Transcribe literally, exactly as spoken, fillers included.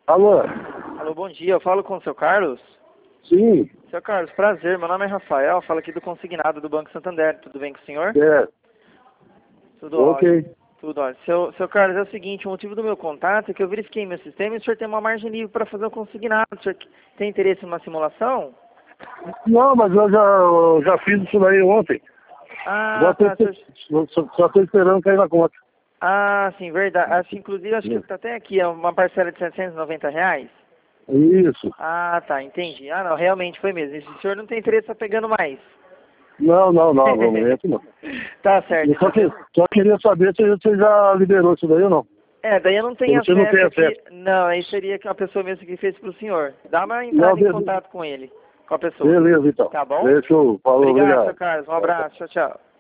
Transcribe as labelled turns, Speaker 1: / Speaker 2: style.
Speaker 1: Alô?
Speaker 2: Alô, bom dia. Eu falo com o seu Carlos?
Speaker 1: Sim,
Speaker 2: Seu Carlos, prazer. Meu nome é Rafael. Falo aqui do consignado do Banco Santander. Tudo bem com o senhor?
Speaker 1: é.
Speaker 2: Tudo
Speaker 1: Ok.
Speaker 2: ótimo. Tudo ótimo. Seu, seu Carlos, é o seguinte, o motivo do meu contato é que eu verifiquei meu sistema e o senhor tem uma margem livre para fazer o consignado. O senhor tem interesse em uma simulação?
Speaker 1: Não, mas eu já, eu já fiz isso daí ontem.
Speaker 2: Ah,
Speaker 1: Já tô,
Speaker 2: tá. Senhor...
Speaker 1: só, só tô esperando cair na conta.
Speaker 2: Ah, sim, verdade. Assim, inclusive, acho que está até aqui, é uma parcela de setecentos e noventa reais.
Speaker 1: Isso.
Speaker 2: Ah, tá, entendi. Ah, não, realmente foi mesmo. Esse senhor não tem interesse, tá pegando mais.
Speaker 1: Não, não, não, no momento não.
Speaker 2: Tá certo,
Speaker 1: Eu só,
Speaker 2: então.
Speaker 1: que, só queria saber se você já liberou isso daí ou não.
Speaker 2: É, daí eu não tenho
Speaker 1: Você não tem
Speaker 2: acesso aqui.
Speaker 1: acesso.
Speaker 2: Não, aí seria que a pessoa mesmo que fez pro senhor. Dá uma
Speaker 1: Não,
Speaker 2: entrada em
Speaker 1: beleza,
Speaker 2: contato com ele, com a pessoa.
Speaker 1: beleza então.
Speaker 2: Tá bom?
Speaker 1: Fechou. Falou,
Speaker 2: Obrigado, seu
Speaker 1: obrigado.
Speaker 2: Carlos. Um abraço. Tchau, tchau.